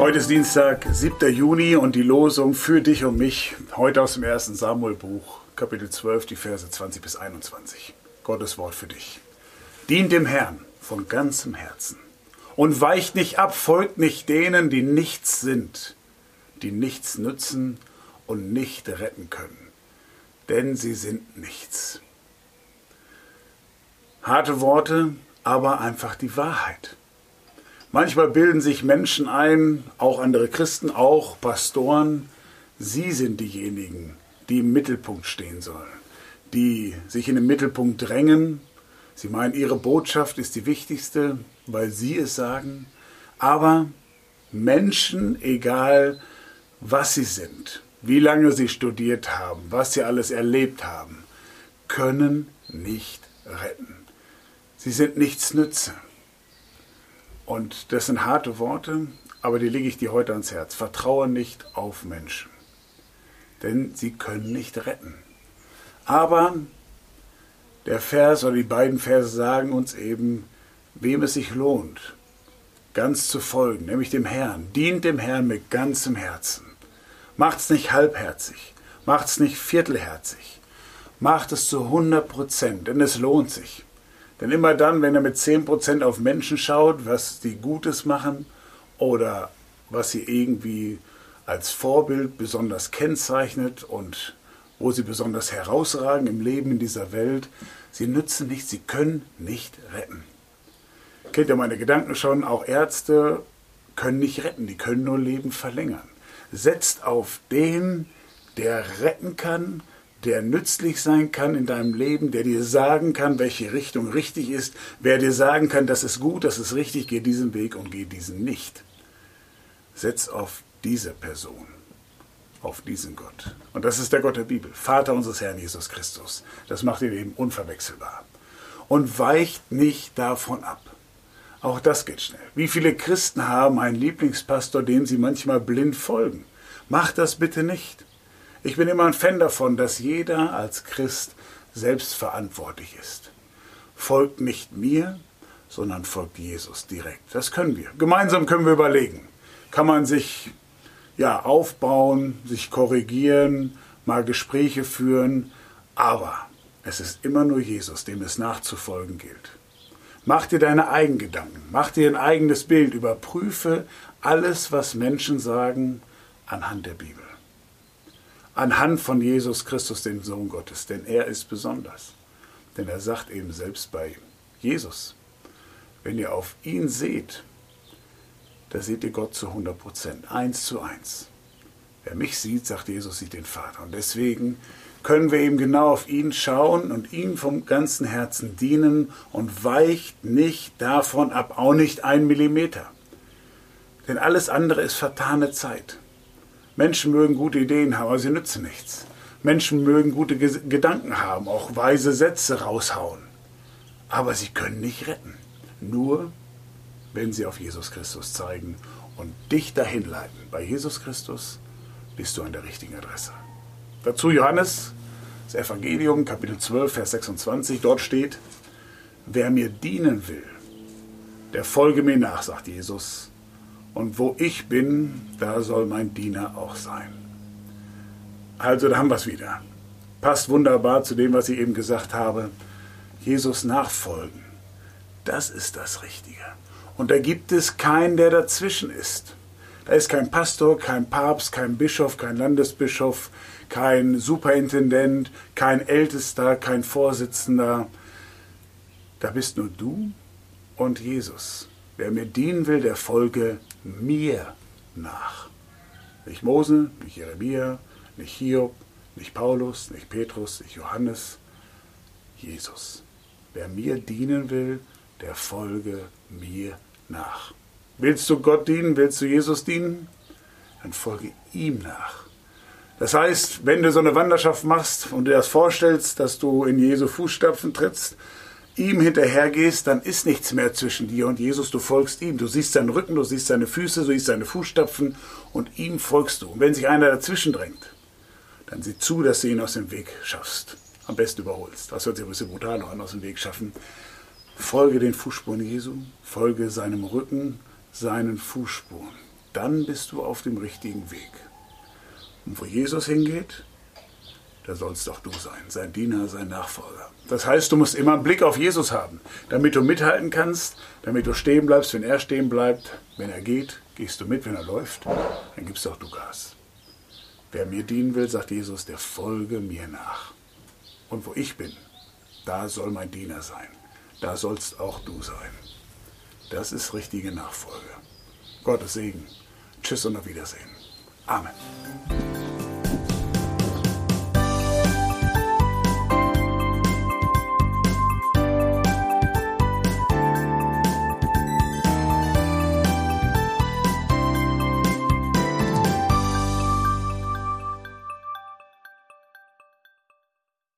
Heute ist Dienstag, 7. Juni und die Losung für dich und mich, heute aus dem 1. Samuel-Buch, Kapitel 12, die Verse 20 bis 21. Gottes Wort für dich. Dient dem Herrn von ganzem Herzen und weicht nicht ab, folgt nicht denen, die nichts sind, die nichts nützen und nicht retten können, denn sie sind nichts. Harte Worte, aber einfach die Wahrheit. Manchmal bilden sich Menschen ein, auch andere Christen, auch Pastoren, sie sind diejenigen, die im Mittelpunkt stehen sollen, die sich in den Mittelpunkt drängen. Sie meinen, ihre Botschaft ist die wichtigste, weil sie es sagen. Aber Menschen, egal was sie sind, wie lange sie studiert haben, was sie alles erlebt haben, können nicht retten. Sie sind nichts nütze. Und das sind harte Worte, aber die lege ich dir heute ans Herz. Vertraue nicht auf Menschen, denn sie können nicht retten. Aber der Vers oder die beiden Verse sagen uns eben, wem es sich lohnt, ganz zu folgen, nämlich dem Herrn. Dient dem Herrn mit ganzem Herzen. Macht's nicht halbherzig, macht's nicht viertelherzig. Macht es zu 100%, denn es lohnt sich. Denn immer dann, wenn er mit 10% auf Menschen schaut, was die Gutes machen oder was sie irgendwie als Vorbild besonders kennzeichnet und wo sie besonders herausragen im Leben in dieser Welt, sie nützen nichts, sie können nicht retten. Kennt ihr meine Gedanken schon? Auch Ärzte können nicht retten, die können nur Leben verlängern. Setzt auf den, der retten kann, der nützlich sein kann in deinem Leben, der dir sagen kann, welche Richtung richtig ist, wer dir sagen kann, das ist gut, das ist richtig, geh diesen Weg und geh diesen nicht. Setz auf diese Person, auf diesen Gott. Und das ist der Gott der Bibel, Vater unseres Herrn Jesus Christus. Das macht ihr Leben unverwechselbar. Und weicht nicht davon ab. Auch das geht schnell. Wie viele Christen haben einen Lieblingspastor, dem sie manchmal blind folgen? Macht das bitte nicht. Ich bin immer ein Fan davon, dass jeder als Christ selbst verantwortlich ist. Folgt nicht mir, sondern folgt Jesus direkt. Das können wir. Gemeinsam können wir überlegen. Kann man sich aufbauen, sich korrigieren, mal Gespräche führen. Aber es ist immer nur Jesus, dem es nachzufolgen gilt. Mach dir deine eigenen Gedanken. Mach dir ein eigenes Bild. Überprüfe alles, was Menschen sagen, anhand der Bibel. Anhand von Jesus Christus, dem Sohn Gottes, denn er ist besonders. Denn er sagt eben selbst bei Jesus, wenn ihr auf ihn seht, da seht ihr Gott zu 100%, 1:1. Wer mich sieht, sagt Jesus, sieht den Vater. Und deswegen können wir eben genau auf ihn schauen und ihm vom ganzen Herzen dienen und weicht nicht davon ab, auch nicht 1 Millimeter. Denn alles andere ist vertane Zeit. Menschen mögen gute Ideen haben, aber sie nützen nichts. Menschen mögen gute Gedanken haben, auch weise Sätze raushauen. Aber sie können nicht retten. Nur, wenn sie auf Jesus Christus zeigen und dich dahin leiten. Bei Jesus Christus bist du an der richtigen Adresse. Dazu Johannes, das Evangelium, Kapitel 12, Vers 26. Dort steht, wer mir dienen will, der folge mir nach, sagt Jesus. Und wo ich bin, da soll mein Diener auch sein. Also, da haben wir es wieder. Passt wunderbar zu dem, was ich eben gesagt habe. Jesus nachfolgen, das ist das Richtige. Und da gibt es keinen, der dazwischen ist. Da ist kein Pastor, kein Papst, kein Bischof, kein Landesbischof, kein Superintendent, kein Ältester, kein Vorsitzender. Da bist nur du und Jesus. Wer mir dienen will, der folge mir nach. Nicht Mose, nicht Jeremia, nicht Hiob, nicht Paulus, nicht Petrus, nicht Johannes, Jesus. Wer mir dienen will, der folge mir nach. Willst du Gott dienen, willst du Jesus dienen? Dann folge ihm nach. Das heißt, wenn du so eine Wanderschaft machst und dir das vorstellst, dass du in Jesu Fußstapfen trittst, ihm hinterhergehst, dann ist nichts mehr zwischen dir und Jesus, du folgst ihm. Du siehst seinen Rücken, du siehst seine Füße, du siehst seine Fußstapfen und ihm folgst du. Und wenn sich einer dazwischen drängt, dann sieh zu, dass du ihn aus dem Weg schaffst. Am besten überholst. Das hört sich ein bisschen brutal an, aus dem Weg schaffen. Folge den Fußspuren Jesu, folge seinem Rücken, seinen Fußspuren. dann bist du auf dem richtigen Weg. Und wo Jesus hingeht, da sollst auch du sein, sein Diener, sein Nachfolger. Das heißt, du musst immer einen Blick auf Jesus haben, damit du mithalten kannst, damit du stehen bleibst, wenn er stehen bleibt. Wenn er geht, gehst du mit, wenn er läuft, dann gibst auch du Gas. Wer mir dienen will, sagt Jesus, der folge mir nach. Und wo ich bin, da soll mein Diener sein. Da sollst auch du sein. Das ist richtige Nachfolge. Gottes Segen. Tschüss und auf Wiedersehen. Amen.